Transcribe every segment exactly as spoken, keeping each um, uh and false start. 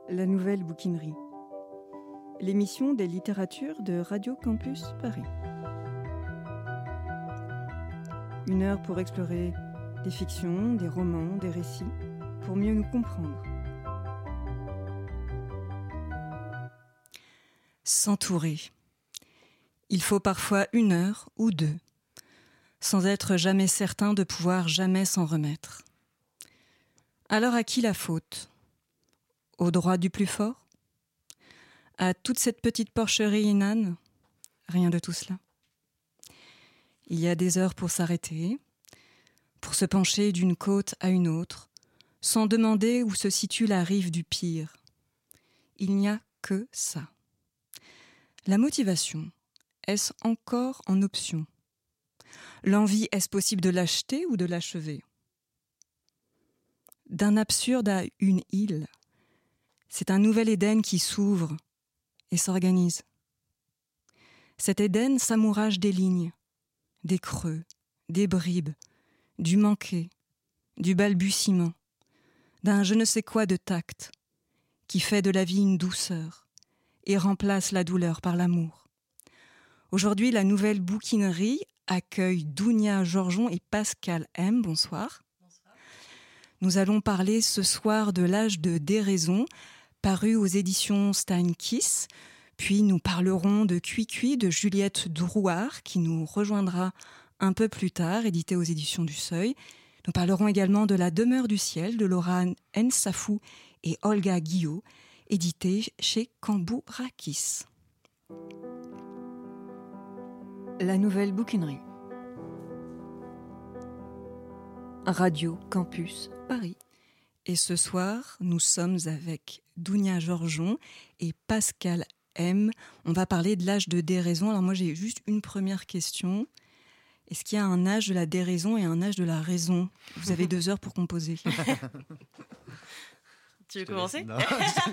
La nouvelle bouquinerie. L'émission des littératures de Radio Campus Paris. Une heure pour explorer des fictions, des romans, des récits, pour mieux nous comprendre. S'entourer. Il faut parfois une heure ou deux, sans être jamais certain de pouvoir jamais s'en remettre. Alors à qui la faute ? Au droit du plus fort ? À toute cette petite porcherie inane ? Rien de tout cela. Il y a des heures pour s'arrêter, pour se pencher d'une côte à une autre, sans demander où se situe la rive du pire. Il n'y a que ça. La motivation, est-ce encore en option ? L'envie, est-ce possible de l'acheter ou de l'achever ? D'un absurde à une île, c'est un nouvel Éden qui s'ouvre et s'organise. Cet Éden s'amourage des lignes, des creux, des bribes, du manqué, du balbutiement, d'un je ne sais quoi de tact, qui fait de la vie une douceur et remplace la douleur par l'amour. Aujourd'hui, la nouvelle bouquinerie accueille Dounia Georgeon et Pascal M. Bonsoir. Bonsoir. Nous allons parler ce soir de l'âge de déraison, paru aux éditions Stein-Kiss. Puis nous parlerons de Cui-Cui de Juliette Drouard, qui nous rejoindra un peu plus tard, édité aux éditions du Seuil. Nous parlerons également de La demeure du ciel de Laura Nsafou et Olga Guillot, édité chez Cambourakis. La nouvelle bouquinerie. Radio Campus Paris. Et ce soir, nous sommes avec Dounia Georgeon et Pascal M. On va parler de l'âge de déraison. Alors moi, j'ai juste une première question. Est-ce qu'il y a un âge de la déraison et un âge de la raison ? Vous avez deux heures pour composer. Tu veux commencer ? Non.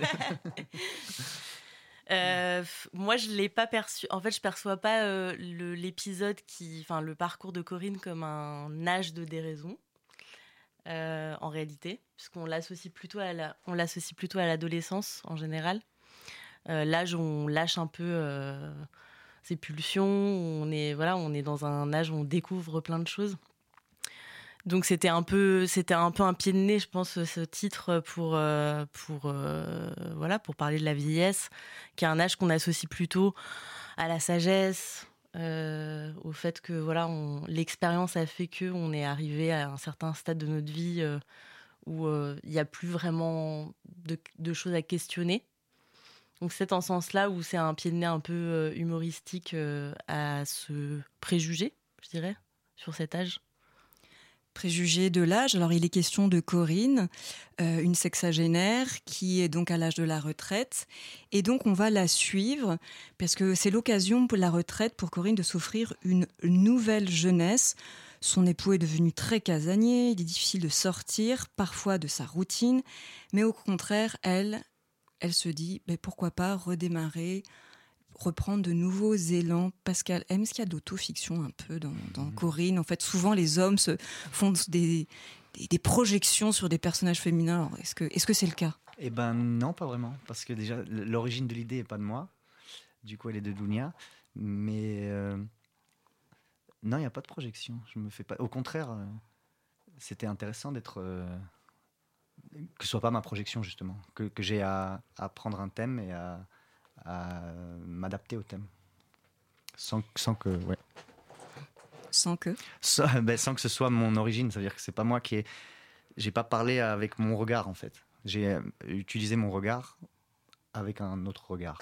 euh, moi, je l'ai pas perçu. En fait, je perçois pas euh, le, l'épisode qui, enfin, le parcours de Corinne comme un âge de déraison. Euh, en réalité, puisqu'on l'associe plutôt à la, on l'associe plutôt à l'adolescence en général. Euh, l'âge où on lâche un peu euh, ses pulsions, on est voilà, on est dans un âge où on découvre plein de choses. Donc c'était un peu, c'était un peu un pied de nez, je pense, ce titre pour euh, pour euh, voilà, pour parler de la vieillesse, qui est un âge qu'on associe plutôt à la sagesse. Euh, au fait que voilà, on, l'expérience a fait que on est arrivé à un certain stade de notre vie euh, où il euh, n'y a plus vraiment de, de choses à questionner. Donc c'est en ce sens-là où c'est un pied de nez un peu euh, humoristique euh, à se préjuger, je dirais, sur cet âge. Préjugés de l'âge. Alors, il est question de Corinne, euh, une sexagénaire qui est donc à l'âge de la retraite. Et donc, on va la suivre parce que c'est l'occasion pour la retraite pour Corinne de s'offrir une nouvelle jeunesse. Son époux est devenu très casanier. Il est difficile de sortir, parfois de sa routine. Mais au contraire, elle, elle se dit, ben, pourquoi pas redémarrer, reprendre de nouveaux élans. Pascal M, est-ce qu'il y a de l'autofiction un peu dans, dans mmh. Corinne ? En fait, souvent, les hommes se font des, des, des projections sur des personnages féminins. Alors, est-ce que, est-ce que c'est le cas ? Eh ben non, pas vraiment. Parce que déjà, l'origine de l'idée n'est pas de moi. Du coup, elle est de Dounia. Mais euh, non, il n'y a pas de projection. Je me fais pas... Au contraire, euh, c'était intéressant d'être... Euh, que ce soit pas ma projection, justement. Que, que j'ai à, à prendre un thème et à... à m'adapter au thème sans, sans que ouais. sans que sans, ben, sans que ce soit mon origine, c'est-à-dire que c'est pas moi qui ai j'ai pas parlé avec mon regard en fait, j'ai utilisé mon regard avec un autre regard.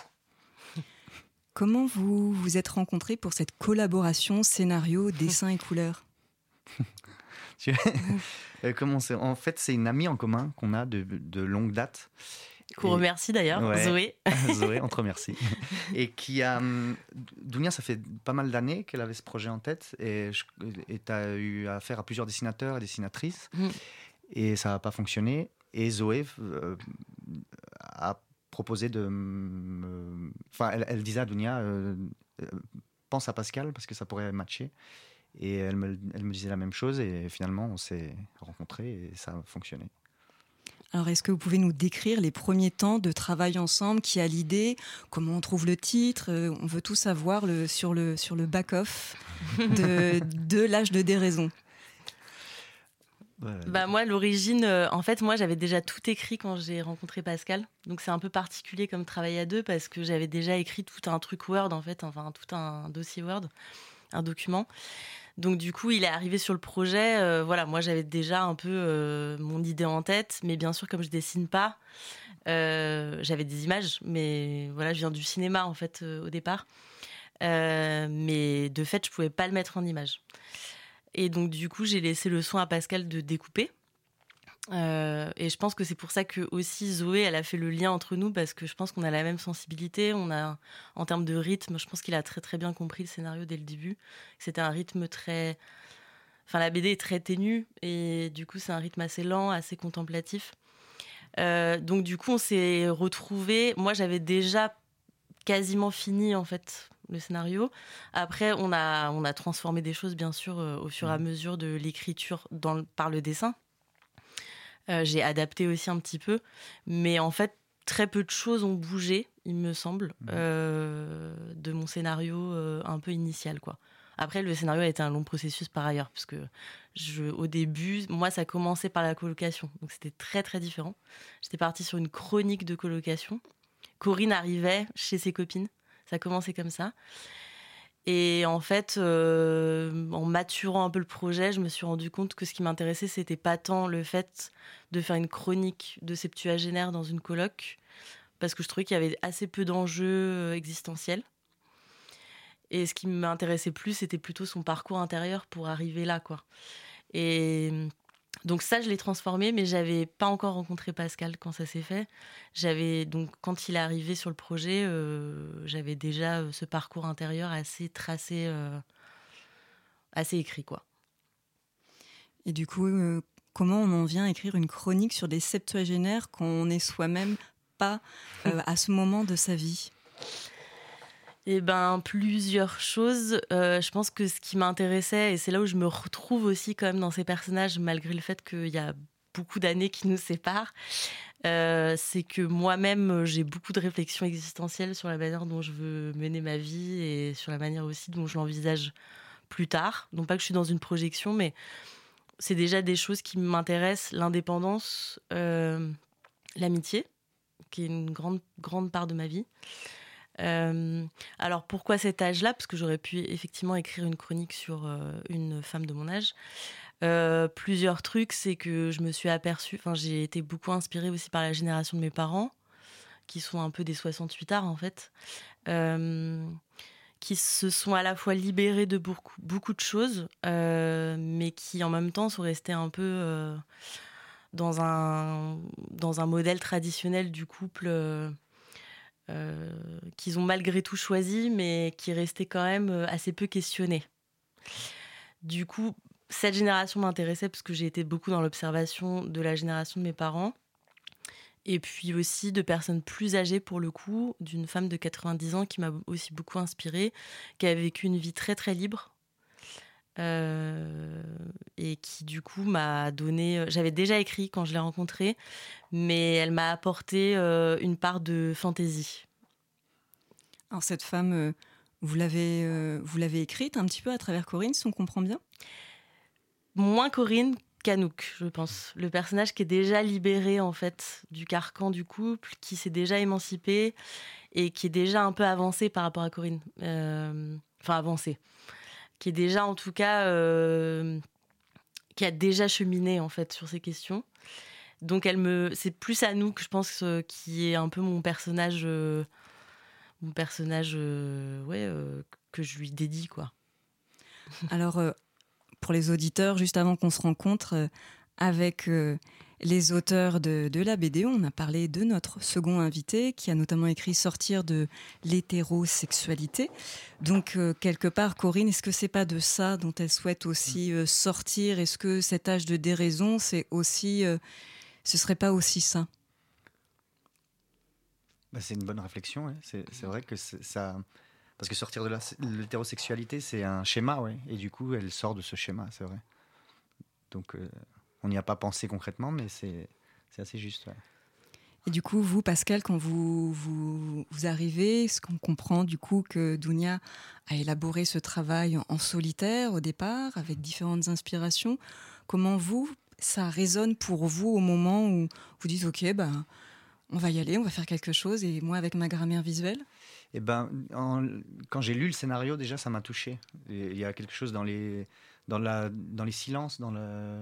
Comment vous vous êtes rencontrés pour cette collaboration scénario, dessin et couleurs? Comment c'est? En fait, c'est une amie en commun qu'on a de, de longue date. Qu'on remercie d'ailleurs, ouais, Zoé. Zoé, on te remercie. Et qui a... Dounia, ça fait pas mal d'années qu'elle avait ce projet en tête et tu as eu affaire à plusieurs dessinateurs et dessinatrices mmh. et ça n'a pas fonctionné. Et Zoé euh, a proposé de... Me... Enfin, elle, elle disait à Dounia, euh, pense à Pascal parce que ça pourrait matcher. Et elle me, elle me disait la même chose et finalement, on s'est rencontrés et ça a fonctionné. Alors, est-ce que vous pouvez nous décrire les premiers temps de travail ensemble? Qui a l'idée? Comment on trouve le titre? euh, On veut tout savoir le, sur le, sur le back-off de, de l'âge de déraison. Ouais, Bah moi, l'origine, euh, en fait, moi, j'avais déjà tout écrit quand j'ai rencontré Pascal. Donc, c'est un peu particulier comme travail à deux parce que j'avais déjà écrit tout un truc Word, en fait, enfin, tout un dossier Word, un document. Donc, du coup, il est arrivé sur le projet. Euh, voilà, moi, j'avais déjà un peu euh, mon idée en tête. Mais bien sûr, comme je dessine pas, euh, j'avais des images. Mais voilà, je viens du cinéma, en fait, euh, au départ. Euh, mais de fait, je pouvais pas le mettre en image. Et donc, du coup, j'ai laissé le soin à Pascal de découper. Euh, et je pense que c'est pour ça que aussi Zoé, elle a fait le lien entre nous parce que je pense qu'on a la même sensibilité. On a, en termes de rythme, je pense qu'il a très très bien compris le scénario dès le début. C'était un rythme très, enfin la B D est très ténue et du coup c'est un rythme assez lent, assez contemplatif. Euh, donc du coup on s'est retrouvés. Moi j'avais déjà quasiment fini en fait le scénario. Après on a on a transformé des choses bien sûr euh, au fur et à mesure de l'écriture dans le, par le dessin. Euh, j'ai adapté aussi un petit peu, mais en fait très peu de choses ont bougé, il me semble, mmh. euh, de mon scénario euh, un peu initial, quoi. Après, le scénario a été un long processus par ailleurs, parce que je, au début, moi, ça commençait par la colocation, donc c'était très très différent. J'étais partie sur une chronique de colocation. Corinne arrivait chez ses copines, ça commençait comme ça. Et en fait, euh, en maturant un peu le projet, je me suis rendu compte que ce qui m'intéressait, c'était pas tant le fait de faire une chronique de septuagénaire dans une coloc, parce que je trouvais qu'il y avait assez peu d'enjeux existentiels. Et ce qui m'intéressait plus, c'était plutôt son parcours intérieur pour arriver là, quoi. Et donc ça, je l'ai transformé, mais j'avais pas encore rencontré Pascal quand ça s'est fait. J'avais donc quand il est arrivé sur le projet, euh, j'avais déjà ce parcours intérieur assez tracé, euh, assez écrit, quoi. Et du coup, euh, comment on en vient à écrire une chronique sur des septuagénaires quand on n'est soi-même pas euh, à ce moment de sa vie? Eh ben, plusieurs choses. Euh, je pense que ce qui m'intéressait, et c'est là où je me retrouve aussi quand même dans ces personnages, malgré le fait qu'il y a beaucoup d'années qui nous séparent, euh, c'est que moi-même, j'ai beaucoup de réflexions existentielles sur la manière dont je veux mener ma vie et sur la manière aussi dont je l'envisage plus tard. Non pas que je suis dans une projection, mais c'est déjà des choses qui m'intéressent. L'indépendance, euh, l'amitié, qui est une grande, grande part de ma vie. Euh, alors pourquoi cet âge-là? Parce que j'aurais pu effectivement écrire une chronique sur euh, une femme de mon âge. Euh, plusieurs trucs, c'est que je me suis aperçue, enfin j'ai été beaucoup inspirée aussi par la génération de mes parents, qui sont un peu des soixante-huitards en fait, euh, qui se sont à la fois libérés de beaucoup, beaucoup de choses, euh, mais qui en même temps sont restés un peu euh, dans un, dans un modèle traditionnel du couple. Euh, Euh, qu'ils ont malgré tout choisi, mais qui restait quand même assez peu questionné. Du coup, cette génération m'intéressait parce que j'ai été beaucoup dans l'observation de la génération de mes parents, et puis aussi de personnes plus âgées pour le coup, d'une femme de quatre-vingt-dix ans qui m'a aussi beaucoup inspirée, qui a vécu une vie très très libre, euh, et qui du coup m'a donné... J'avais déjà écrit quand je l'ai rencontrée, mais elle m'a apporté euh, une part de fantaisie. Alors cette femme, euh, vous l'avez, euh, vous l'avez écrite un petit peu à travers Corinne, si on comprend bien? Moins Corinne qu'Anouk, je pense. Le personnage qui est déjà libéré en fait du carcan du couple, qui s'est déjà émancipé et qui est déjà un peu avancé par rapport à Corinne. Euh, enfin avancé. Qui est déjà en tout cas... Euh, qui a déjà cheminé en fait sur ces questions. Donc elle me, c'est plus Anouk, je pense, euh, qui est un peu mon personnage... Euh, mon personnage euh, ouais, euh, que je lui dédie, quoi. Alors, euh, pour les auditeurs, juste avant qu'on se rencontre, euh, avec euh, les auteurs de, de la B D, on a parlé de notre second invité, qui a notamment écrit « Sortir de l'hétérosexualité ». Donc, euh, quelque part, Corinne, est-ce que c'est pas de ça dont elle souhaite aussi euh, sortir? Est-ce que cet âge de déraison, c'est aussi, euh, ce serait pas aussi ça? Bah, c'est une bonne réflexion, ouais. c'est, c'est vrai que c'est, ça... Parce que sortir de la, l'hétérosexualité, c'est un schéma, ouais. Et du coup, elle sort de ce schéma, c'est vrai. Donc, euh, on n'y a pas pensé concrètement, mais c'est, c'est assez juste. Ouais. Et du coup, vous, Pascal, quand vous, vous, vous arrivez, ce qu'on comprend du coup que Dounia a élaboré ce travail en, en solitaire au départ, avec différentes inspirations. Comment vous, ça résonne pour vous au moment où vous dites « Ok, ben, on va y aller, on va faire quelque chose » et moi avec ma grammaire visuelle? Et ben, en, quand j'ai lu le scénario, déjà, ça m'a touché. Il y a quelque chose dans les, dans la, dans les silences, dans le...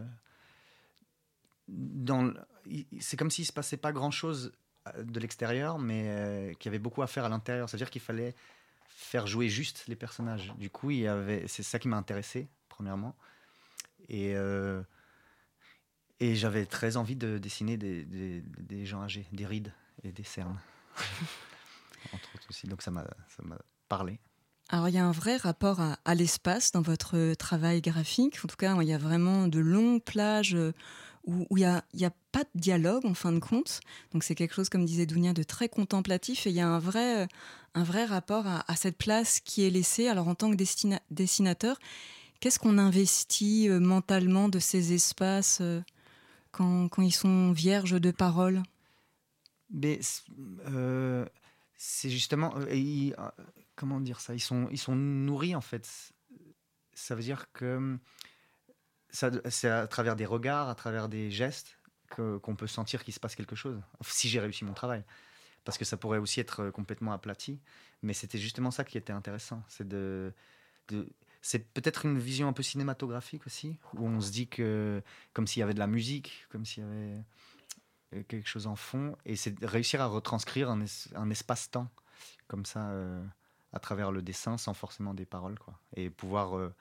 Dans, c'est comme s'il ne se passait pas grand-chose de l'extérieur, mais euh, qu'il y avait beaucoup à faire à l'intérieur. C'est-à-dire qu'il fallait faire jouer juste les personnages. Du coup, il y avait, c'est ça qui m'a intéressé, premièrement. Et, euh, et j'avais très envie de dessiner des, des, des gens âgés, des rides et des cernes. Entre autres aussi. Donc ça m'a, ça m'a parlé. Alors, il y a un vrai rapport à, à l'espace dans votre travail graphique. En tout cas, il y a vraiment de longues plages où, où il n'y a, il y a pas de dialogue, en fin de compte. Donc, c'est quelque chose, comme disait Dounia, de très contemplatif. Et il y a un vrai, un vrai rapport à, à cette place qui est laissée. Alors, en tant que destina- dessinateur, qu'est-ce qu'on investit euh, mentalement de ces espaces euh, quand, quand ils sont vierges de paroles? Mais euh, c'est justement... Euh, ils, euh, comment dire ça, ils sont, ils sont nourris, en fait. Ça veut dire que ça, c'est à travers des regards, à travers des gestes, que, qu'on peut sentir qu'il se passe quelque chose, si j'ai réussi mon travail. Parce que ça pourrait aussi être complètement aplati. Mais c'était justement ça qui était intéressant. C'est, de, de, c'est peut-être une vision un peu cinématographique aussi, où on se dit que, comme s'il y avait de la musique, comme s'il y avait quelque chose en fond, et c'est de réussir à retranscrire un, es, un espace-temps, comme ça... Euh, à travers le dessin, sans forcément des paroles, quoi. Et pouvoir euh,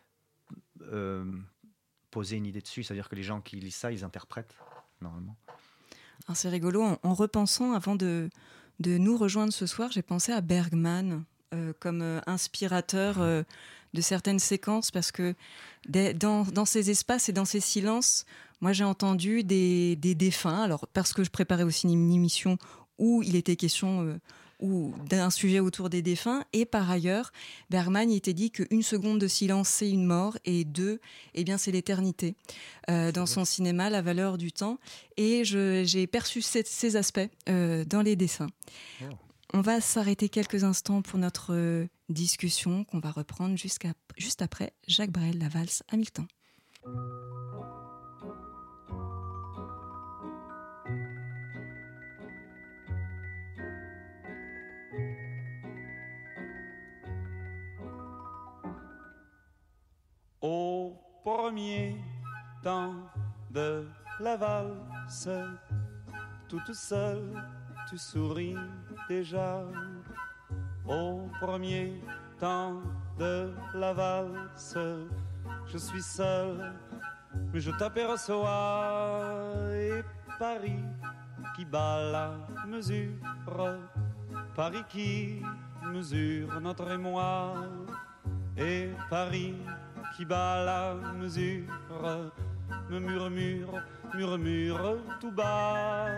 euh, poser une idée dessus. C'est-à-dire que les gens qui lisent ça, ils interprètent, normalement. Alors c'est rigolo, en, en repensant, avant de, de nous rejoindre ce soir, j'ai pensé à Bergman euh, comme euh, inspirateur euh, de certaines séquences, parce que des, dans, dans ces espaces et dans ces silences, moi j'ai entendu des, des défunts, alors parce que je préparais aussi une émission où il était question... Euh, ou d'un sujet autour des défunts, et par ailleurs, Bergman il était dit qu'une seconde de silence c'est une mort, et deux, eh bien c'est l'éternité. Euh, dans son cinéma, La valeur du temps, et je, j'ai perçu ces, ces aspects euh, dans les dessins. Oh. On va s'arrêter quelques instants pour notre euh, discussion qu'on va reprendre jusqu'à, juste après Jacques Brel, la valse Hamilton. Au premier temps de la valse, toute seule, tu souris déjà. Au premier temps de la valse, je suis seul, mais je t'aperçois. Et Paris qui bat la mesure, Paris qui mesure notre émoi. Et Paris qui bat la mesure, me murmure, murmure tout bas.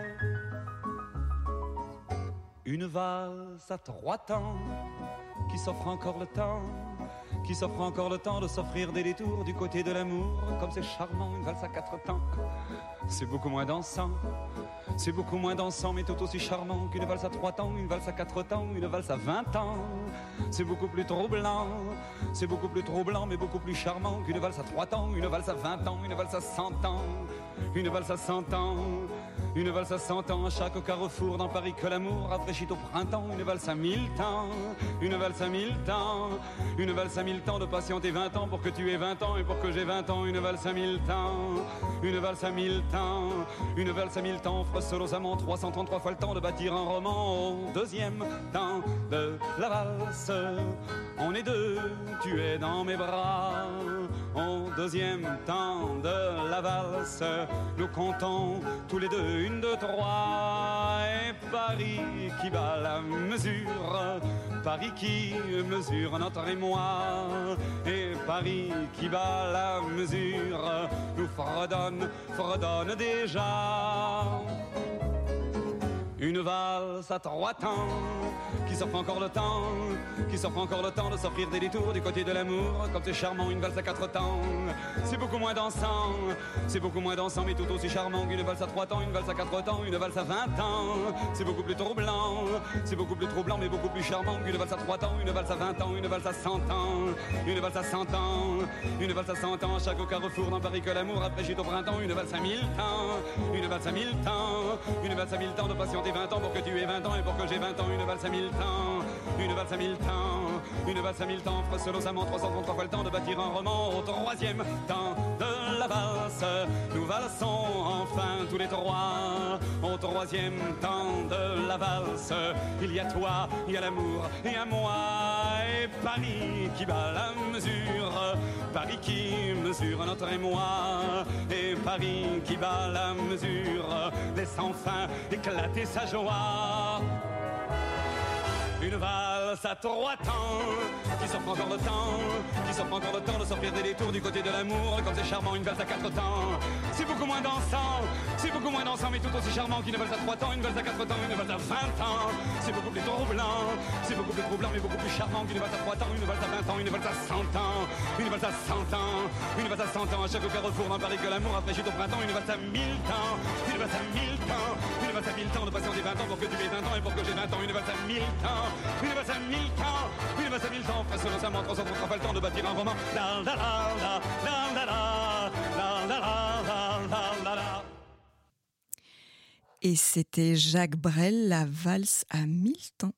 Une valse à trois temps, qui s'offre encore le temps, qui s'offre encore le temps de s'offrir des détours du côté de l'amour. Comme c'est charmant, une valse à quatre temps, c'est beaucoup moins dansant. C'est beaucoup moins dansant, mais tout aussi charmant qu'une valse à trois temps, une valse à quatre temps, une valse à vingt ans. C'est beaucoup plus troublant, c'est beaucoup plus troublant, mais beaucoup plus charmant qu'une valse à trois temps, une valse à vingt ans, une valse à cent ans, une valse à cent ans, une valse à cent ans. À chaque carrefour dans Paris que l'amour rafraîchit au printemps, une valse à mille temps, une valse à mille temps, une valse à mille temps de patienter vingt ans pour que tu aies vingt ans et pour que j'ai vingt ans, une valse à mille temps, une valse à mille temps, une valse à mille temps. Seul aux amants, trois cent trente-trois fois le temps de bâtir un roman. Au deuxième temps de la valse, on est deux, tu es dans mes bras. Au deuxième temps de la valse, nous comptons tous les deux, une, deux, trois. Et Paris qui bat la mesure, Paris qui mesure notre émoi. Et Paris qui bat la mesure, nous fredonne, fredonne déjà. Une Une valse à trois temps, qui s'offre encore le temps, qui s'offre encore le temps de s'offrir des détours du côté de l'amour. Comme c'est charmant, une valse à quatre temps, c'est beaucoup moins dansant, c'est beaucoup moins dansant, mais tout aussi charmant qu'une valse à trois temps, une valse à quatre temps, une valse à vingt ans. C'est beaucoup plus troublant, c'est beaucoup plus troublant, mais beaucoup plus charmant qu'une valse à trois temps, une valse à vingt ans, une valse à cent ans, une valse à cent ans, une valse à cent ans. À chaque carrefour dans Paris que l'amour après chute au printemps, une valse à mille temps, une valse à mille temps, une valse à mille temps de patienter vingt ans pour que tu aies vingt ans et pour que j'ai vingt ans, une valse à mille temps, une valse à mille temps, une valse à mille temps, offre seul aux amants trois cent trente-trois fois le temps de bâtir un roman. Au troisième temps de la valse, nous valsons enfin tous les trois. Au troisième temps de la valse, il y a toi, il y a l'amour, et à moi, et Paris qui bat la mesure, Paris qui mesure notre émoi, et Paris qui bat la mesure, laisse enfin éclater sa joie. Une valse à trois temps, qui s'offre encore le temps, qui s'offre encore le temps de s'offrir des détours du côté de l'amour. Comme c'est charmant, une valse à quatre temps, c'est beaucoup moins dansant, c'est beaucoup moins dansant, mais tout aussi charmant qu'une valse à trois temps, une valse à quatre temps, une valse à vingt ans. C'est beaucoup plus troublant, c'est beaucoup plus troublant, mais beaucoup plus charmant qu'une valse à trois temps, une valse à vingt ans, une valse à cent ans, une valse à cent ans, une valse à cent ans. À chaque carrefour dans Paris que l'amour après chute au printemps, une valse à mille temps, une valse à mille temps, une valse à mille temps de patienter vingt ans pour que tu aies vingt ans et pour que j'ai vingt ans, une valse à mille temps. Une valse à mille temps, une valse à mille temps, presque nos amants, trois cent trente-trois fois le temps de bâtir un roman. La la la la, la la la, la la la, la la la. Et c'était Jacques Brel, la valse à mille temps.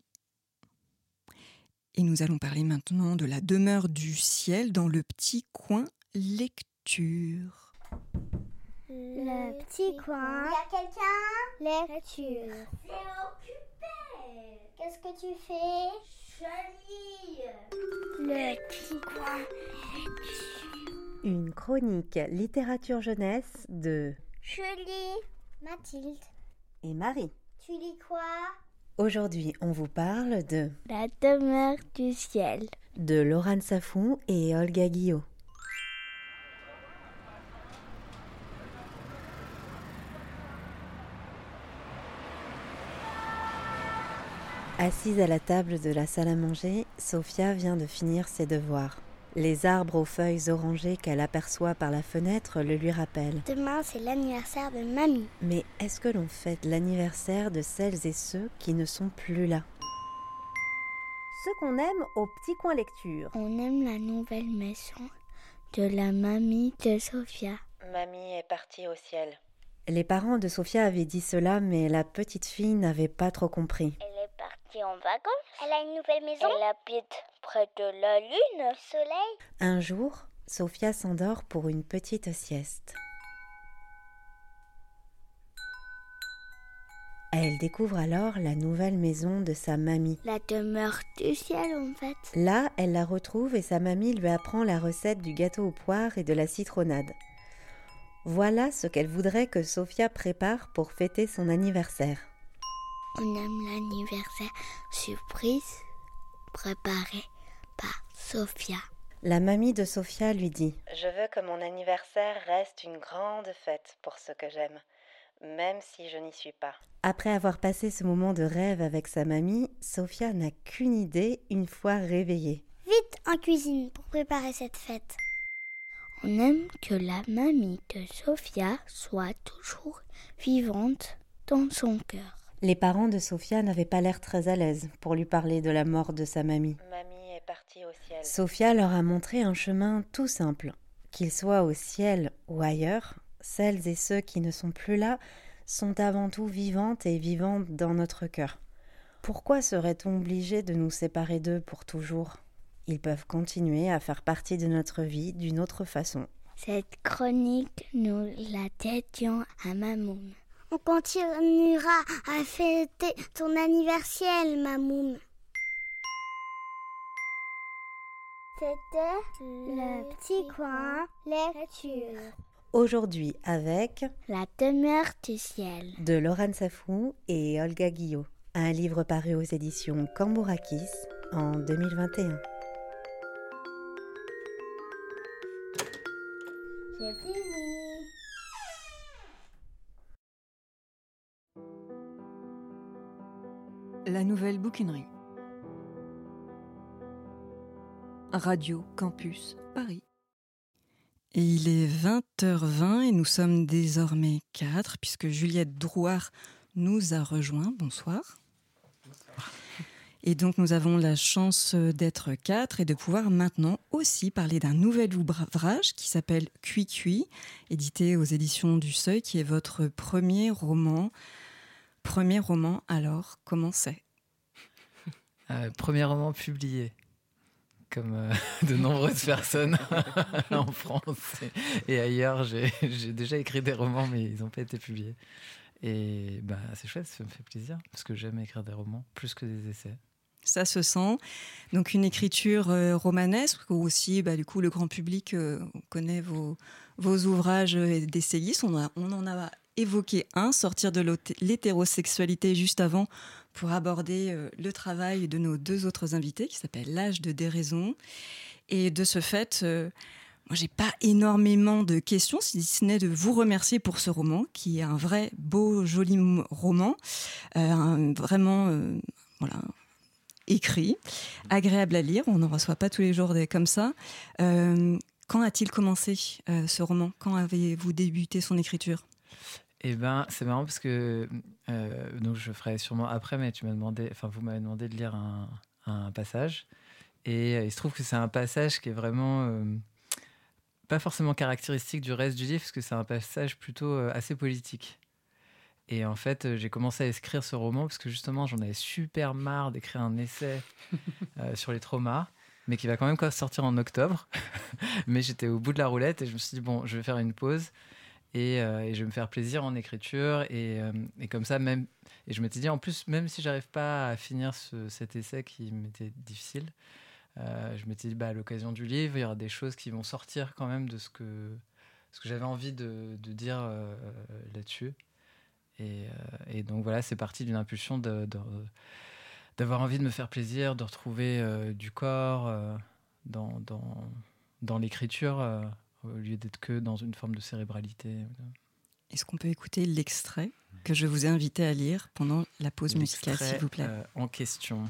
Et nous allons parler maintenant de la demeure du ciel dans le petit coin lecture. Le petit coin. Il y a quelqu'un? Lecture. C'est occupé. Qu'est-ce que tu fais? Je lis. Le petit coin. Lecture. Une chronique littérature jeunesse de Je lis. Mathilde. et Marie. Tu lis quoi? Aujourd'hui, on vous parle de La demeure du ciel. de Laurent Safon et Olga Guillot. Assise à la table de la salle à manger, Sophia vient de finir ses devoirs. Les arbres aux feuilles orangées qu'elle aperçoit par la fenêtre le lui rappellent. Demain, c'est l'anniversaire de mamie. Mais est-ce que l'on fête l'anniversaire de celles et ceux qui ne sont plus là? Ce qu'on aime au petit coin lecture. On aime la nouvelle maison de la mamie de Sophia. Mamie est partie au ciel. Les parents de Sophia avaient dit cela, mais la petite fille n'avait pas trop compris. Elle est partie en vacances. Elle a une nouvelle maison. Elle habite près de la lune, du soleil. Un jour, Sophia s'endort pour une petite sieste. Elle découvre alors la nouvelle maison de sa mamie. La demeure du ciel, en fait. Là, elle la retrouve et sa mamie lui apprend la recette du gâteau aux poires et de la citronnade. Voilà ce qu'elle voudrait que Sophia prépare pour fêter son anniversaire. On aime l'anniversaire surprise préparé par Sophia. La mamie de Sophia lui dit « Je veux que mon anniversaire reste une grande fête pour ceux que j'aime, même si je n'y suis pas. » Après avoir passé ce moment de rêve avec sa mamie, Sophia n'a qu'une idée une fois réveillée. Vite en cuisine pour préparer cette fête. On aime que la mamie de Sophia soit toujours vivante dans son cœur. Les parents de Sophia n'avaient pas l'air très à l'aise pour lui parler de la mort de sa mamie. Mamie est partie au ciel. Sophia leur a montré un chemin tout simple. Qu'ils soient au ciel ou ailleurs, celles et ceux qui ne sont plus là sont avant tout vivantes et vivantes dans notre cœur. Pourquoi serait-on obligé de nous séparer d'eux pour toujours ? Ils peuvent continuer à faire partie de notre vie d'une autre façon. Cette chronique, nous la dédions à Mamoum. On continuera à fêter ton anniversaire, Mamoum. C'était le petit coin lecture. Aujourd'hui avec La demeure du ciel de Laurent Safon et Olga Guillot. Un livre paru aux éditions Cambourakis en deux mille vingt et un. J'ai fini. La Nouvelle Bouquinerie. Radio Campus Paris. Et il est vingt heures vingt et nous sommes désormais quatre puisque Juliette Drouard nous a rejoints. Bonsoir. Bonsoir. Et donc nous avons la chance d'être quatre et de pouvoir maintenant aussi parler d'un nouvel ouvrage qui s'appelle Cui Cui, édité aux éditions du Seuil, qui est votre premier roman. Premier roman, alors, comment c'est ? euh, Premier roman publié, comme euh, de nombreuses personnes en France et, et ailleurs. J'ai, j'ai déjà écrit des romans, mais ils n'ont pas été publiés. Et bah, c'est chouette, ça me fait plaisir, parce que j'aime écrire des romans, plus que des essais. Ça se sent. Donc une écriture euh, romanesque, où aussi, bah, du coup, le grand public euh, connaît vos, vos ouvrages d'essayistes. On, a, on en a évoqué un, Sortir de l'hétérosexualité, juste avant, pour aborder euh, le travail de nos deux autres invités, qui s'appelle L'âge de déraison. Et de ce fait, euh, moi, j'ai pas énormément de questions, si ce n'est de vous remercier pour ce roman, qui est un vrai beau, joli roman, euh, un, vraiment, euh, voilà, écrit, agréable à lire. On n'en reçoit pas tous les jours des comme ça. Euh, quand a-t-il commencé euh, ce roman ? Quand avez-vous débuté son écriture ? Eh ben, c'est marrant parce que euh, donc je ferai sûrement après, mais tu m'as demandé, enfin vous m'avez demandé de lire un, un passage, et euh, il se trouve que c'est un passage qui est vraiment euh, pas forcément caractéristique du reste du livre, parce que c'est un passage plutôt euh, assez politique. Et en fait, euh, j'ai commencé à écrire ce roman parce que justement, j'en avais super marre d'écrire un essai euh, sur les traumas, mais qui va quand même sortir en octobre. Mais j'étais au bout de la roulette et je me suis dit bon, je vais faire une pause. Et, euh, et je vais me faire plaisir en écriture et, euh, et comme ça même et je m'étais dit en plus même si j'arrive pas à finir ce, cet essai qui m'était difficile, euh, je m'étais dit bah à l'occasion du livre il y aura des choses qui vont sortir quand même de ce que ce que j'avais envie de, de dire euh, là-dessus et, euh, et donc voilà, c'est parti d'une impulsion de, de, d'avoir envie de me faire plaisir, de retrouver euh, du corps euh, dans, dans, dans l'écriture euh, au lieu d'être que dans une forme de cérébralité. Est-ce qu'on peut écouter l'extrait que je vous ai invité à lire pendant la pause musicale, s'il vous plaît ? euh, en question.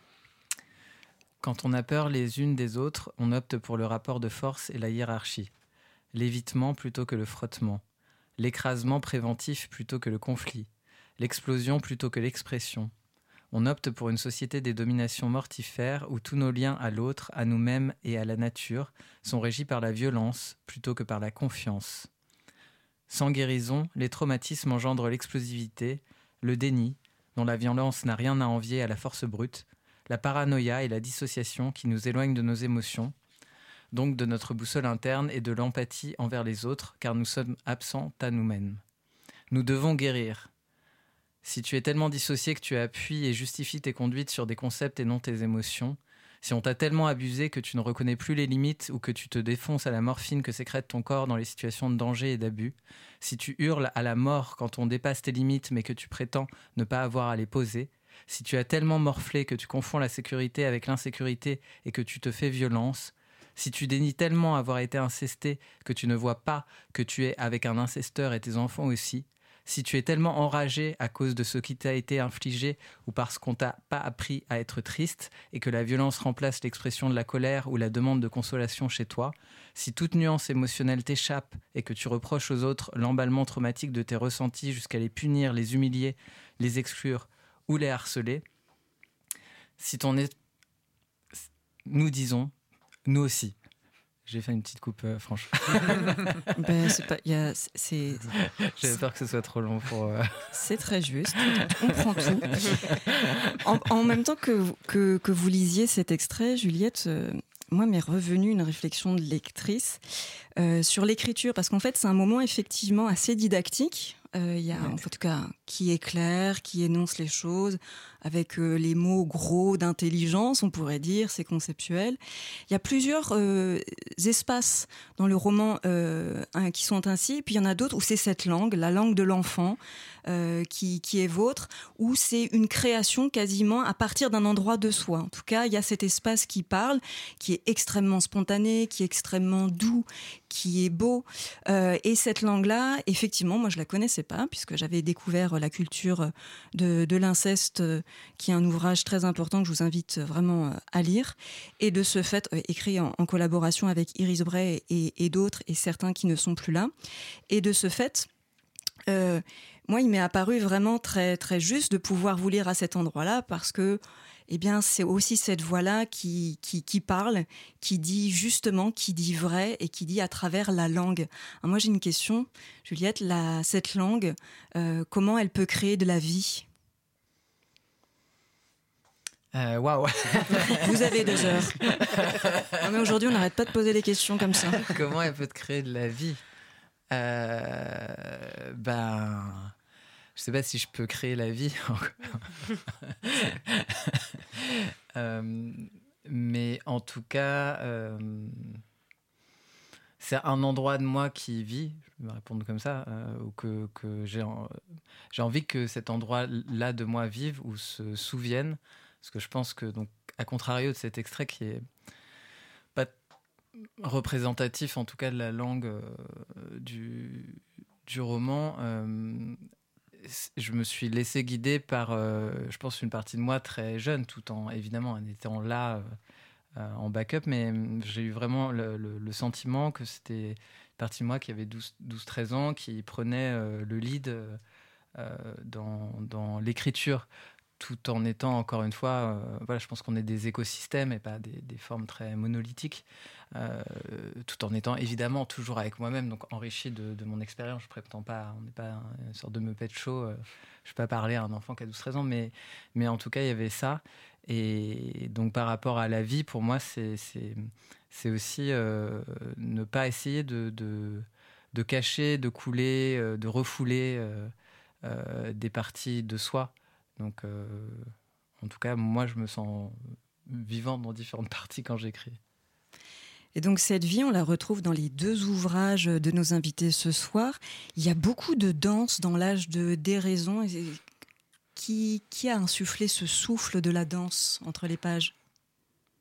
Quand on a peur les unes des autres, on opte pour le rapport de force et la hiérarchie. L'évitement plutôt que le frottement. L'écrasement préventif plutôt que le conflit. L'explosion plutôt que l'expression. On opte pour une société des dominations mortifères où tous nos liens à l'autre, à nous-mêmes et à la nature sont régis par la violence plutôt que par la confiance. Sans guérison, les traumatismes engendrent l'explosivité, le déni, dont la violence n'a rien à envier à la force brute, la paranoïa et la dissociation qui nous éloignent de nos émotions, donc de notre boussole interne et de l'empathie envers les autres, car nous sommes absents à nous-mêmes. Nous devons guérir. Si tu es tellement dissocié que tu appuies et justifies tes conduites sur des concepts et non tes émotions, si on t'a tellement abusé que tu ne reconnais plus les limites ou que tu te défonces à la morphine que sécrète ton corps dans les situations de danger et d'abus, si tu hurles à la mort quand on dépasse tes limites mais que tu prétends ne pas avoir à les poser, si tu as tellement morflé que tu confonds la sécurité avec l'insécurité et que tu te fais violence, si tu dénies tellement avoir été incesté que tu ne vois pas que tu es avec un incesteur et tes enfants aussi, si tu es tellement enragé à cause de ce qui t'a été infligé ou parce qu'on t'a pas appris à être triste et que la violence remplace l'expression de la colère ou la demande de consolation chez toi, si toute nuance émotionnelle t'échappe et que tu reproches aux autres l'emballement traumatique de tes ressentis jusqu'à les punir, les humilier, les exclure ou les harceler, si ton est... Nous disons, nous aussi. J'ai fait une petite coupe euh, franche. ben, c'est pas, y a, c'est, J'avais peur que ce soit trop long pour... Euh... C'est très juste, on prend tout. En, en même temps que, que, que vous lisiez cet extrait, Juliette, euh, moi m'est revenue une réflexion de lectrice euh, sur l'écriture, parce qu'en fait c'est un moment effectivement assez didactique. Il euh, y a en tout cas qui éclaire, qui énonce les choses avec euh, les mots gros d'intelligence, on pourrait dire, c'est conceptuel. Il y a plusieurs euh, espaces dans le roman euh, hein, qui sont ainsi, puis il y en a d'autres où c'est cette langue, la langue de l'enfant, euh, qui, qui est vôtre, où c'est une création quasiment à partir d'un endroit de soi. En tout cas, il y a cet espace qui parle, qui est extrêmement spontané, qui est extrêmement doux, qui est beau. Euh, et cette langue-là, effectivement, moi je la connaissais pas puisque j'avais découvert la culture de, de l'inceste, qui est un ouvrage très important que je vous invite vraiment à lire. Et de ce fait, euh, écrit en, en collaboration avec Iris Bray et, et d'autres, et certains qui ne sont plus là. Et de ce fait, euh, moi, il m'est apparu vraiment très, très juste de pouvoir vous lire à cet endroit-là parce que eh bien, c'est aussi cette voix-là qui, qui, qui parle, qui dit justement, qui dit vrai et qui dit à travers la langue. Alors moi, j'ai une question, Juliette. La, cette langue, euh, comment elle peut créer de la vie ? Waouh. Wow. Vous avez deux heures. Non, mais aujourd'hui, on n'arrête pas de poser des questions comme ça. Comment elle peut te créer de la vie ? euh, Ben... Je sais pas si je peux créer la vie. euh, mais en tout cas, euh, c'est un endroit de moi qui vit, je vais répondre comme ça, euh, ou que, que j'ai, en, j'ai envie que cet endroit-là de moi vive ou se souvienne. Parce que je pense que, donc, à contrario de cet extrait qui est pas représentatif, en tout cas de la langue euh, du, du roman, euh, je me suis laissé guider par, euh, je pense, une partie de moi très jeune, tout en, évidemment, en étant là, euh, en backup, mais j'ai eu vraiment le, le, le sentiment que c'était une partie de moi qui avait douze treize ans, qui prenait euh, le lead euh, dans, dans l'écriture, tout en étant, encore une fois, euh, voilà, je pense qu'on est des écosystèmes et pas des, des formes très monolithiques, euh, tout en étant évidemment toujours avec moi-même, donc enrichi de, de mon expérience. Je ne prétends pas, on n'est pas une sorte de Muppet Show, euh, je ne vais pas parler à un enfant qui a douze treize ans, mais, mais en tout cas, il y avait ça. Et donc, par rapport à la vie, pour moi, c'est, c'est, c'est aussi euh, ne pas essayer de, de, de cacher, de couler, euh, de refouler euh, euh, des parties de soi. Donc, euh, en tout cas, moi, je me sens vivante dans différentes parties quand j'écris. Et donc, cette vie, on la retrouve dans les deux ouvrages de nos invités ce soir. Il y a beaucoup de danse dans l'âge de déraison. Qui, qui a insufflé ce souffle de la danse entre les pages ? Dounia ?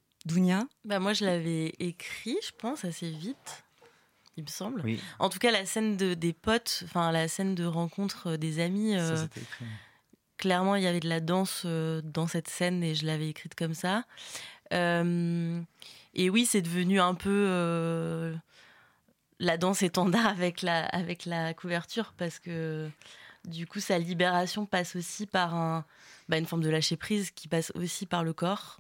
Bah, moi, je l'avais écrit, je pense, assez vite, il me semble. Oui. En tout cas, la scène de, des potes, enfin, la scène de rencontre des amis... Ça, euh, c'était écrit. Clairement, il y avait de la danse euh, dans cette scène et je l'avais écrite comme ça. Euh, et oui, c'est devenu un peu euh, la danse étendard avec la, avec la couverture parce que du coup, sa libération passe aussi par un, bah, une forme de lâcher prise qui passe aussi par le corps.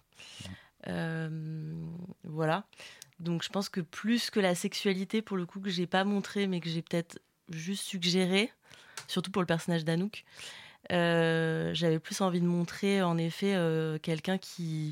Euh, voilà. Donc, je pense que plus que la sexualité, pour le coup, que j'ai pas montré, mais que j'ai peut-être juste suggéré, surtout pour le personnage d'Anouk, Euh, j'avais plus envie de montrer en effet euh, quelqu'un qui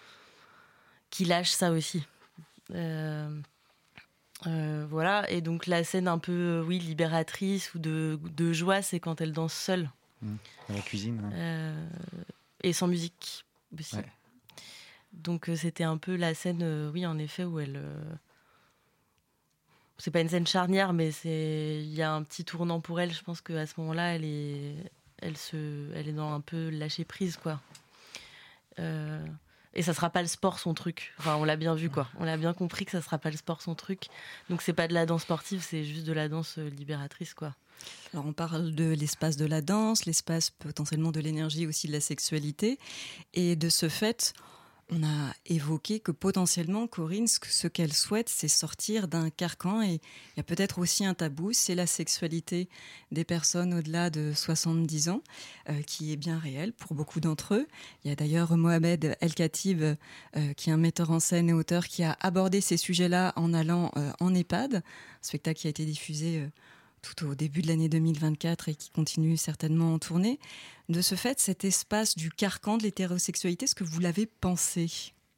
qui lâche ça aussi euh, euh, voilà. Et donc la scène un peu oui libératrice ou de, de joie, c'est quand elle danse seule mmh. Dans la cuisine hein. euh, et sans musique aussi ouais. Donc euh, c'était un peu la scène euh, oui en effet où elle euh, c'est pas une scène charnière mais c'est il y a un petit tournant pour elle. Je pense qu'à ce moment-là elle est Elle, se, elle est dans un peu lâcher prise, quoi. Euh, et ça sera pas le sport son truc. Enfin, on l'a bien vu, quoi. On l'a bien compris que ça sera pas le sport son truc. Donc c'est pas de la danse sportive, c'est juste de la danse libératrice, quoi. Alors on parle de l'espace de la danse, l'espace potentiellement de l'énergie, aussi de la sexualité. Et de ce fait, on a évoqué que potentiellement, Corinne, ce qu'elle souhaite, c'est sortir d'un carcan. Et il y a peut-être aussi un tabou, c'est la sexualité des personnes au-delà de soixante-dix ans, euh, qui est bien réelle pour beaucoup d'entre eux. Il y a d'ailleurs Mohamed El Khatib, euh, qui est un metteur en scène et auteur, qui a abordé ces sujets-là en allant euh, en EHPAD, un spectacle qui a été diffusé euh, tout au début de l'année deux mille vingt-quatre et qui continue certainement en tournée. De ce fait, cet espace du carcan de l'hétérosexualité, est-ce que vous l'avez pensé ?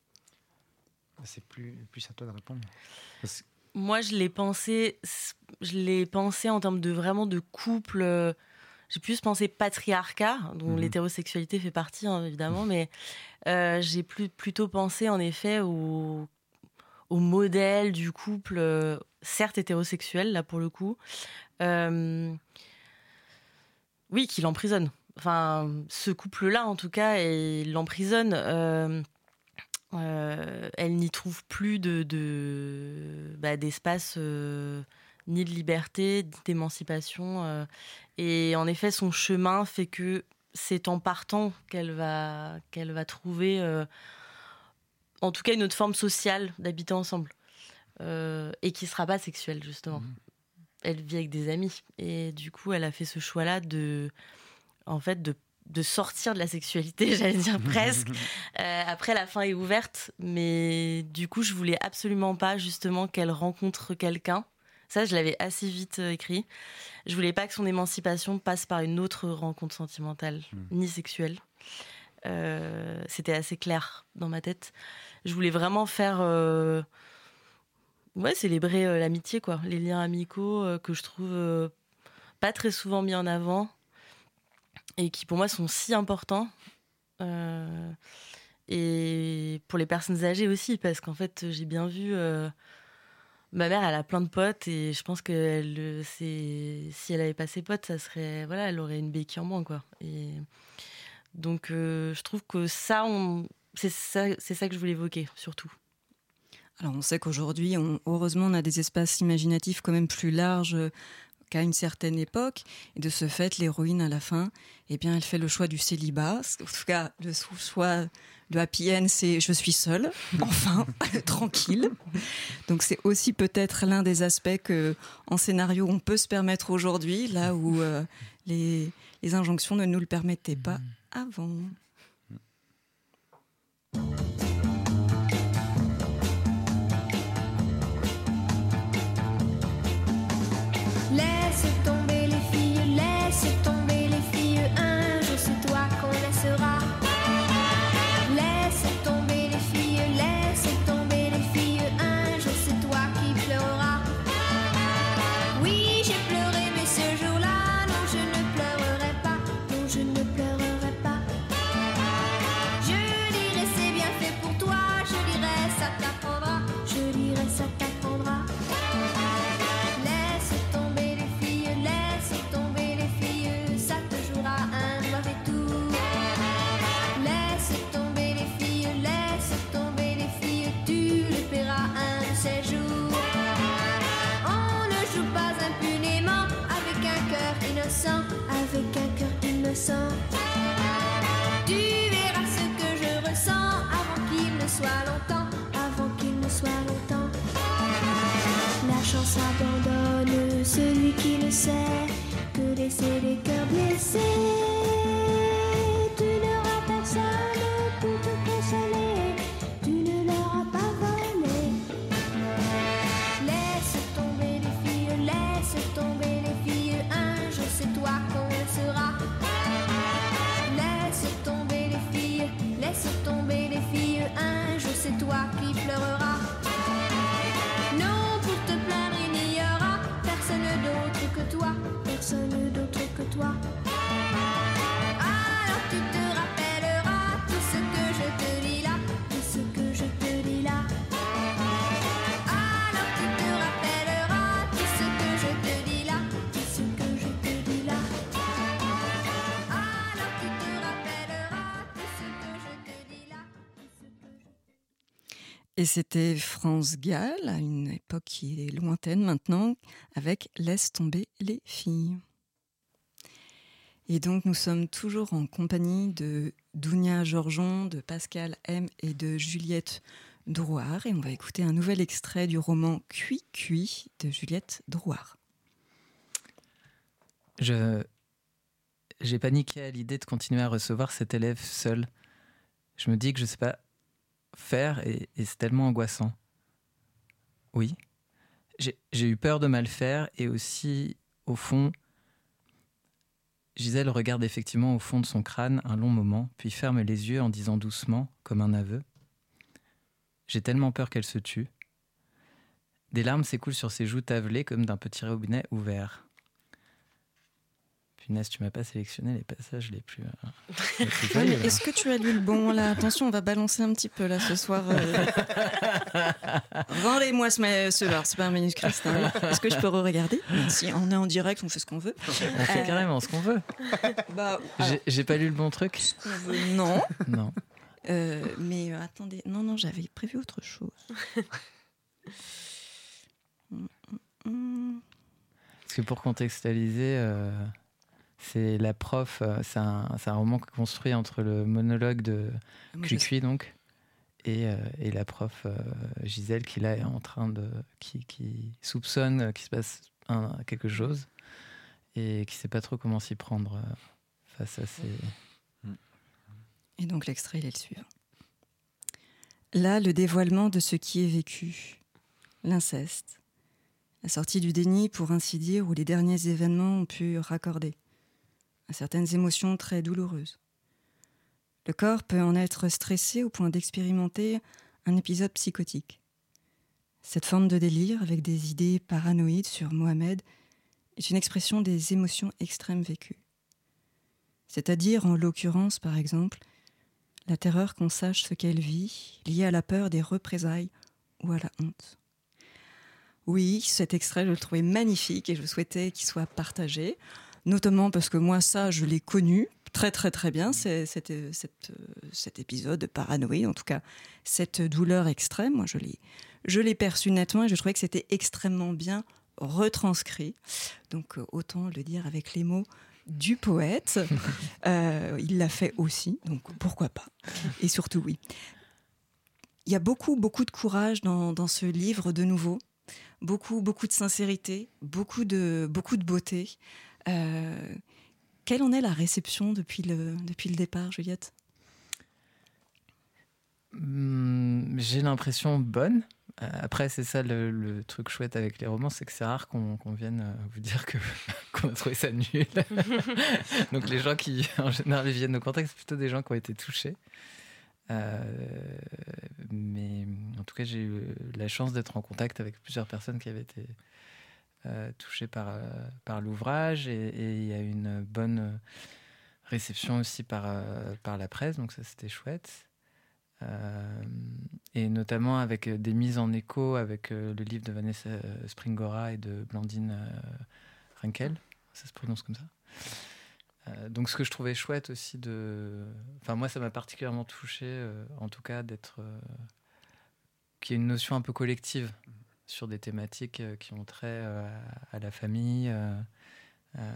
C'est plus, plus à toi de répondre. Parce... Moi, je l'ai pensé, je l'ai pensé en termes de vraiment de couple. Euh, j'ai plus pensé patriarcat, dont mmh. l'hétérosexualité fait partie, hein, évidemment, mais euh, j'ai plus, plutôt pensé en effet au, au modèle du couple, euh, certes hétérosexuel, là pour le coup. Euh, oui, qui l'emprisonne. Enfin, ce couple-là, en tout cas, il l'emprisonne. Euh, euh, elle n'y trouve plus de, de, bah, d'espace euh, ni de liberté, d'émancipation. Euh, et en effet, son chemin fait que c'est en partant qu'elle va, qu'elle va trouver, euh, en tout cas, une autre forme sociale d'habiter ensemble. Euh, et qui ne sera pas sexuelle, justement. Mmh. Elle vit avec des amis. Et du coup, elle a fait ce choix-là de, en fait, de, de sortir de la sexualité, j'allais dire presque. euh, après, la fin est ouverte. Mais du coup, je ne voulais absolument pas, justement, qu'elle rencontre quelqu'un. Ça, je l'avais assez vite euh, écrit. Je ne voulais pas que son émancipation passe par une autre rencontre sentimentale, mmh. ni sexuelle. Euh, c'était assez clair dans ma tête. Je voulais vraiment faire... Euh, Ouais, célébrer euh, l'amitié, quoi. Les liens amicaux euh, que je trouve euh, pas très souvent mis en avant et qui, pour moi, sont si importants. Euh, et pour les personnes âgées aussi, parce qu'en fait, j'ai bien vu... Euh, ma mère, elle a plein de potes et je pense que elle, c'est, si elle avait pas ses potes, ça serait... Voilà, elle aurait une béquille en moins, quoi. Et donc, euh, je trouve que ça, on, c'est ça, c'est ça que je voulais évoquer, surtout. Alors on sait qu'aujourd'hui, on, heureusement, on a des espaces imaginatifs quand même plus larges qu'à une certaine époque. Et de ce fait, l'héroïne, à la fin, eh bien, elle fait le choix du célibat. En tout cas, le choix de Happy End, c'est « je suis seule, enfin, tranquille ». Donc c'est aussi peut-être l'un des aspects qu'en scénario, on peut se permettre aujourd'hui, là où euh, les, les injonctions ne nous le permettaient pas avant. Laisse tomber les filles, laisse tomber les filles, un jour c'est toi qu'on laissera. Laisse tomber les filles, laisse tomber les filles, un jour c'est toi qui pleureras. Oui, j'ai pleuré, mais ce jour-là, non, je ne pleurerai pas, non, je ne pleurerai pas. Je dirai c'est bien fait pour toi, je dirai ça t'apprendra, je dirai ça t'apprendra. Avec un cœur innocent, tu verras ce que je ressens avant qu'il ne soit longtemps, avant qu'il ne soit longtemps. La chance abandonne celui qui le sait, que laisser les cœurs blessés. Tu n'auras personne pour te consoler, tu ne leur as pas volé. Laisse tomber les filles, laisse tomber les filles, un jour c'est toi qu'on le sera. Laisse tomber les filles, laisse tomber les filles, un jour c'est toi qui pleureras. Non, pour te plaindre il n'y aura personne d'autre que toi, personne d'autre que toi. Alors tu te rappelleras tout ce que je te dis là, tout ce que je te dis là. Alors tu te rappelleras tout ce que je te dis là, tout ce que je te dis là. Alors tu te rappelleras tout ce que je te dis là, tout ce que je... Et c'était France Gall, à une époque qui est lointaine maintenant, avec « Laisse tomber les filles ». Et donc nous sommes toujours en compagnie de Dounia Georgeon, de Pascal M et de Juliette Drouard. Et on va écouter un nouvel extrait du roman « Cuit, cuit » de Juliette Drouard. Je... J'ai paniqué à l'idée de continuer à recevoir cet élève seul. Je me dis que je ne sais pas faire et, et c'est tellement angoissant. Oui, j'ai, j'ai eu peur de mal faire et aussi, au fond, Gisèle regarde effectivement au fond de son crâne un long moment, puis ferme les yeux en disant doucement, comme un aveu. J'ai tellement peur qu'elle se tue. Des larmes s'écoulent sur ses joues tavelées comme d'un petit robinet ouvert. Punaise, tu m'as pas sélectionné les passages les plus... Euh, les plus Ouais, mais joyeux, est-ce que tu as lu le bon là? Attention, on va balancer un petit peu là ce soir. Euh... Rendez-moi ce, ceux-là, c'est pas un manuscrit, c'est un... Est-ce que je peux re-regarder? Si on est en direct, on fait ce qu'on veut. On fait euh... carrément ce qu'on veut. Bah, j'ai, j'ai pas lu le bon truc. Ce qu'on veut, non. Non. Euh, mais euh, attendez, non, non, j'avais prévu autre chose. Parce que pour contextualiser, euh, c'est la prof, euh, c'est, un, c'est un roman construit entre le monologue de Moi, Cuicui, donc, et, euh, et la prof euh, Gisèle qui là est en train de, qui, qui soupçonne qu'il se passe un, quelque chose et qui sait pas trop comment s'y prendre euh, face à ces. Et donc l'extrait il est le suivant. Là, le dévoilement de ce qui est vécu, l'inceste, la sortie du déni, pour ainsi dire, où les derniers événements ont pu raccorder à certaines émotions très douloureuses. Le corps peut en être stressé au point d'expérimenter un épisode psychotique. Cette forme de délire, avec des idées paranoïdes sur Mohamed, est une expression des émotions extrêmes vécues. C'est-à-dire, en l'occurrence, par exemple, la terreur qu'on sache ce qu'elle vit, liée à la peur des représailles ou à la honte. Oui, cet extrait, je le trouvais magnifique et je souhaitais qu'il soit partagé, notamment parce que moi, ça, je l'ai connu très très très bien, c'est, c'est, c'est, cet épisode paranoïde, en tout cas, cette douleur extrême, moi, je l'ai, je l'ai perçu nettement et je trouvais que c'était extrêmement bien retranscrit. Donc, autant le dire avec les mots du poète. Euh, il l'a fait aussi, donc pourquoi pas. Et surtout, oui. Il y a beaucoup, beaucoup de courage dans, dans ce livre, de nouveau. Beaucoup, beaucoup de sincérité, beaucoup de, beaucoup de beauté. Euh, quelle en est la réception depuis le, depuis le départ, Juliette ? Hum, j'ai l'impression bonne. Euh, après, c'est ça le, le truc chouette avec les romans, c'est que c'est rare qu'on, qu'on vienne euh, vous dire que, qu'on a trouvé ça nul. Donc les gens qui, en général, viennent au contact, c'est plutôt des gens qui ont été touchés. Euh, mais en tout cas, j'ai eu la chance d'être en contact avec plusieurs personnes qui avaient été euh, touchées par, euh, par l'ouvrage, et, et il y a une bonne réception aussi par, euh, par la presse, donc ça c'était chouette. Euh, et notamment avec des mises en écho avec euh, le livre de Vanessa Springora et de Blandine euh, Rinkel, ça se prononce comme ça. Euh, donc ce que je trouvais chouette aussi de... Enfin moi ça m'a particulièrement touché, euh, en tout cas d'être... Euh, qu'il y ait une notion un peu collective sur des thématiques euh, qui ont trait euh, à, à la famille, euh, euh,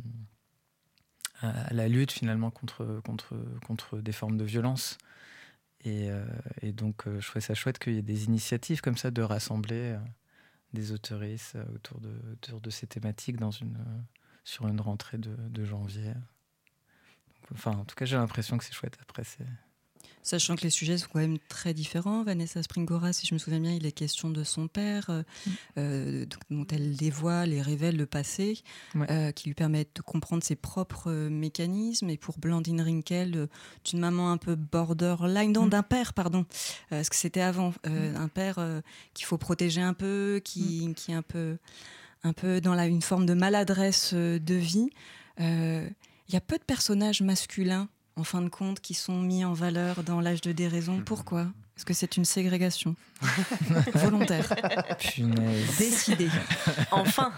à la lutte finalement contre, contre, contre des formes de violence. Et, euh, et donc, euh, je trouvais ça chouette qu'il y ait des initiatives comme ça de rassembler euh, des autoristes euh, autour, de, autour de ces thématiques dans une, euh, sur une rentrée de, de janvier. Donc, enfin, en tout cas, j'ai l'impression que c'est chouette. Après, c'est... Sachant que les sujets sont quand même très différents. Vanessa Springora, si je me souviens bien, il est question de son père, euh, mmh. euh, dont elle dévoile et révèle le passé, ouais. euh, qui lui permettent de comprendre ses propres euh, mécanismes. Et pour Blandine Rinkel, euh, d'une maman un peu borderline, non, mmh. d'un père, pardon, euh, parce que c'était avant, euh, mmh. un père euh, qu'il faut protéger un peu, qui, mmh. qui est un peu, un peu dans la, une forme de maladresse euh, de vie. Il euh, y a peu de personnages masculins, en fin de compte, qui sont mis en valeur dans l'âge de déraison. Pourquoi ? Est-ce que c'est une ségrégation volontaire ? Punaise. Décidée. Enfin.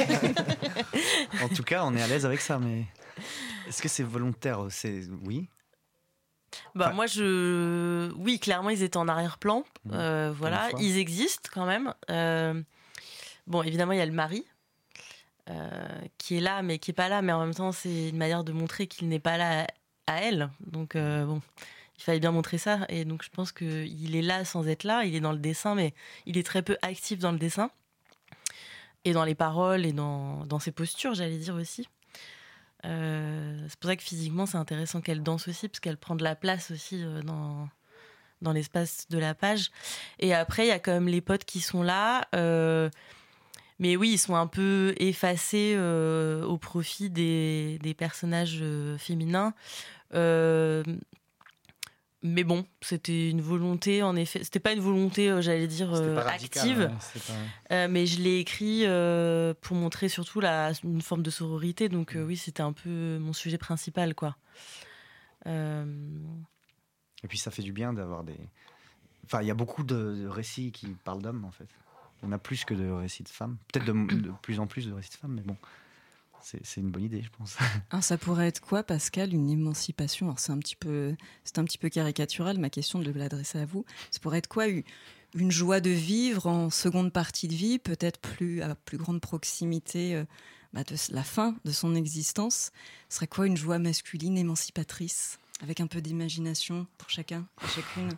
En tout cas, on est à l'aise avec ça, mais est-ce que c'est volontaire ? C'est oui. Bah enfin... moi, je, oui, clairement, ils étaient en arrière-plan. Mmh. Euh, voilà, ils existent quand même. Euh... Bon, évidemment, il y a le mari. Euh, qui est là, mais qui est pas là, mais en même temps, c'est une manière de montrer qu'il n'est pas là à elle, donc euh, bon, il fallait bien montrer ça, et donc je pense qu'il est là sans être là, il est dans le dessin, mais il est très peu actif dans le dessin, et dans les paroles, et dans, dans ses postures, j'allais dire aussi. Euh, c'est pour ça que physiquement, c'est intéressant qu'elle danse aussi, parce qu'elle prend de la place aussi euh, dans, dans l'espace de la page. Et après, il y a quand même les potes qui sont là, euh, mais oui, ils sont un peu effacés euh, au profit des, des personnages euh, féminins. Euh, mais bon, c'était une volonté, en effet. C'était pas une volonté, euh, j'allais dire, euh, pas radical, active. Ouais, c'est pas... euh, mais je l'ai écrit euh, pour montrer surtout la, une forme de sororité. Donc euh, oui, c'était un peu mon sujet principal, quoi. Euh... Et puis ça fait du bien d'avoir des... Enfin, il y a beaucoup de, de récits qui parlent d'hommes, en fait. Il y en a plus que de récits de femmes. Peut-être de, de plus en plus de récits de femmes, mais bon. c'est, c'est une bonne idée, je pense. Alors ça pourrait être quoi, Pascal, une émancipation? Alors c'est un petit peu, c'est un petit peu caricatural ma question de l'adresser à vous. Ça pourrait être quoi, une, une joie de vivre en seconde partie de vie, peut-être plus à plus grande proximité euh, bah, de la fin de son existence. Ce serait quoi une joie masculine émancipatrice, avec un peu d'imagination pour chacun et chacune?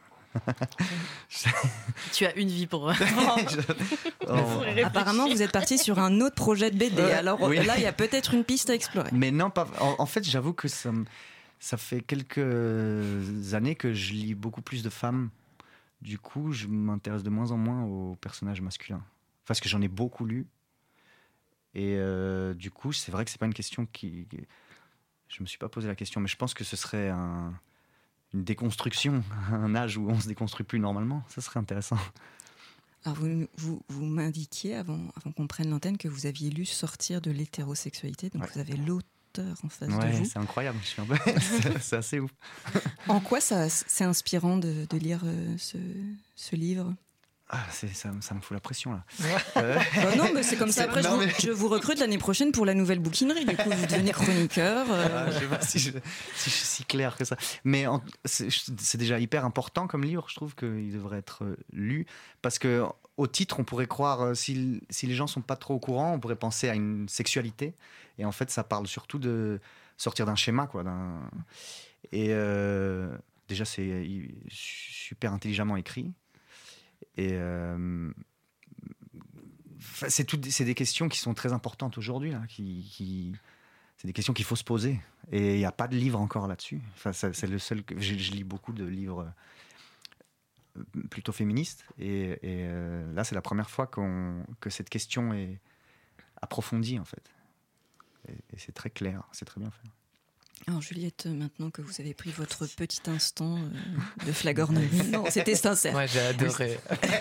Tu as une vie pour. Oh. Apparemment, vous êtes parti sur un autre projet de B D. Alors Oui. là, il y a peut-être une piste à explorer. Mais non, pas. En, en fait, j'avoue que ça, me- ça fait quelques années que je lis beaucoup plus de femmes. Du coup, je m'intéresse de moins en moins aux personnages masculins. Parce que j'en ai beaucoup lu. Et euh, du coup, c'est vrai que c'est pas une question qui. Je me suis pas posé la question, mais je pense que ce serait un, une déconstruction, un âge où on se déconstruit plus normalement. Ça serait intéressant. Alors vous, vous, vous m'indiquiez, avant, avant qu'on prenne l'antenne, que vous aviez lu Sortir de l'hétérosexualité. Donc Ouais. vous avez l'auteur en face de Ouais, vous. c'est incroyable. Je suis un peu... c'est, c'est assez ouf. En quoi ça, c'est inspirant de, de lire euh, ce, ce livre? Ah, c'est, ça, ça me fout la pression là. Bah non, mais c'est comme ça. C'est- Après, je non, vous, mais- je vous recrute l'année prochaine pour la nouvelle bouquinerie. Du coup, vous devenez chroniqueur. euh, Ah, je sais pas si je, si je suis si clair que ça. Mais en- c'est, c'est déjà hyper important comme livre. Je trouve qu'il devrait être euh, lu. Parce que au titre, on pourrait croire, euh, si, si les gens sont pas trop au courant, on pourrait penser à une sexualité. Et en fait, ça parle surtout de sortir d'un schéma, quoi. D'un... Et euh, déjà, c'est euh, super intelligemment écrit. Et euh, c'est, tout, c'est des questions qui sont très importantes aujourd'hui, là, qui, qui, c'est des questions qu'il faut se poser. Et il n'y a pas de livre encore là-dessus. Enfin, ça, c'est le seul que je, je lis beaucoup de livres euh, plutôt féministes. Et, et euh, là, c'est la première fois qu'on, que cette question est approfondie, en fait. Et, et c'est très clair, c'est très bien fait. Alors Juliette, maintenant que vous avez pris votre petit instant euh, de flagornerie, non, c'était sincère. Moi, j'ai adoré.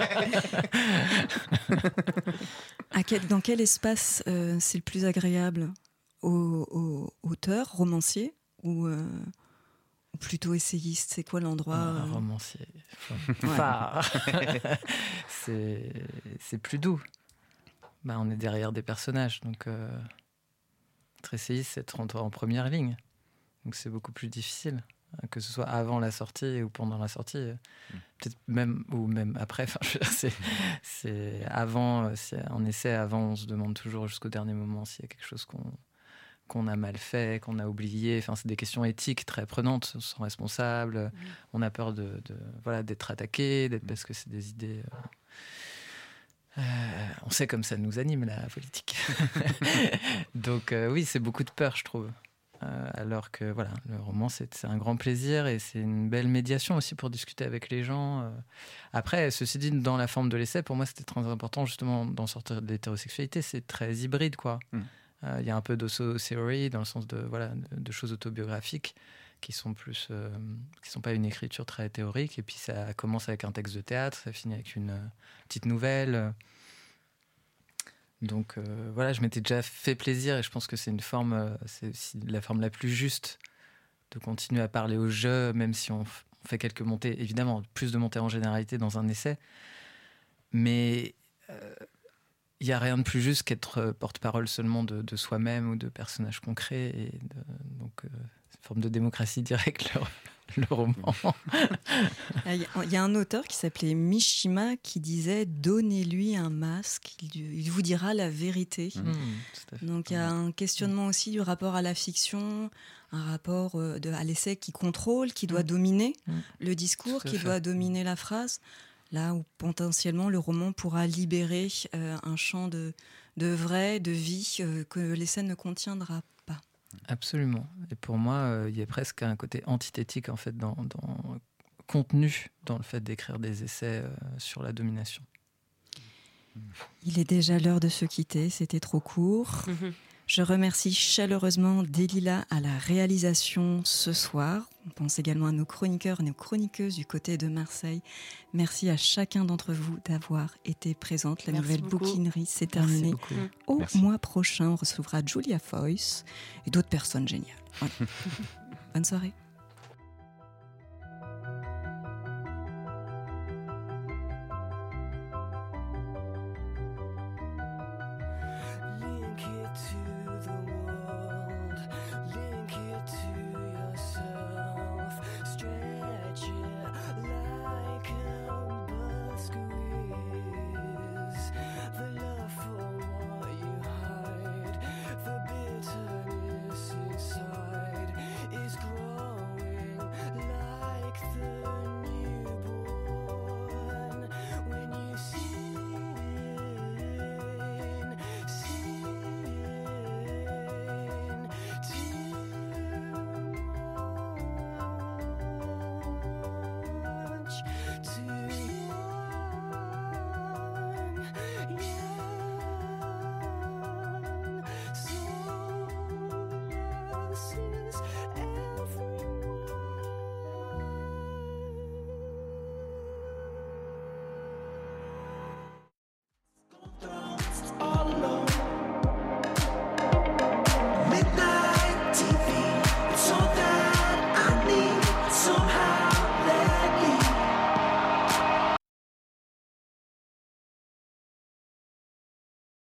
À quel, dans quel espace euh, c'est le plus agréable? Au, au auteur, romancier ou, euh, ou plutôt essayiste? C'est quoi l'endroit Un euh, romancier. Ouais. Phare. c'est, c'est plus doux. Bah, on est derrière des personnages, donc euh, être essayiste, c'est être en, en première ligne. Donc c'est beaucoup plus difficile, que ce soit avant la sortie ou pendant la sortie, mmh. peut-être même ou même après. Enfin, je veux dire, c'est, c'est avant, c'est un essai avant, on se demande toujours jusqu'au dernier moment s'il y a quelque chose qu'on qu'on a mal fait, qu'on a oublié. Enfin, c'est des questions éthiques très prenantes. On se sent responsable. Mmh. On a peur de, de voilà d'être attaqué, d'être, parce que c'est des idées. Euh, euh, on sait comme ça nous anime la politique. Donc euh, oui, c'est beaucoup de peur, je trouve. Euh, alors que voilà, le roman c'est, c'est un grand plaisir et c'est une belle médiation aussi pour discuter avec les gens. Euh, après, ceci dit, dans la forme de l'essai, pour moi c'était très important justement d'en sortir de l'hétérosexualité. C'est très hybride, quoi. Il mm. euh, y a un peu d'auto-theory dans le sens de voilà de, de choses autobiographiques qui sont plus, euh, qui sont pas une écriture très théorique. Et puis ça commence avec un texte de théâtre, ça finit avec une euh, petite nouvelle. Donc euh, voilà, je m'étais déjà fait plaisir et je pense que c'est une forme, euh, c'est aussi la forme la plus juste de continuer à parler au jeu, même si on, f- on fait quelques montées, évidemment, plus de montées en généralité dans un essai. Mais il euh, n'y a rien de plus juste qu'être porte-parole seulement de, de soi-même ou de personnages concrets. Et de, donc euh, c'est une forme de démocratie directe, le, le roman. Il y a un auteur qui s'appelait Mishima qui disait « Donnez-lui un masque, il, il vous dira la vérité mmh. ». Donc il y a un questionnement aussi du rapport à la fiction, un rapport euh, de, à l'essai qui contrôle, qui doit mmh. dominer mmh. le discours, qui fait. doit dominer la phrase. Là où potentiellement le roman pourra libérer euh, un champ de, de vrai, de vie euh, que l'essai ne contiendra pas. Absolument. Et pour moi, euh, il y a presque un côté antithétique en fait dans, dans contenu dans le fait d'écrire des essais euh, sur la domination. Il est déjà l'heure de se quitter, c'était trop court. Mm-hmm. Je remercie chaleureusement Delilah à la réalisation ce soir. On pense également à nos chroniqueurs et nos chroniqueuses du côté de Marseille. Merci à chacun d'entre vous d'avoir été présente. La Merci nouvelle beaucoup. bouquinerie s'est terminée. Au Merci. mois prochain, on recevra Julia Foyce et d'autres personnes géniales. Voilà. Bonne soirée.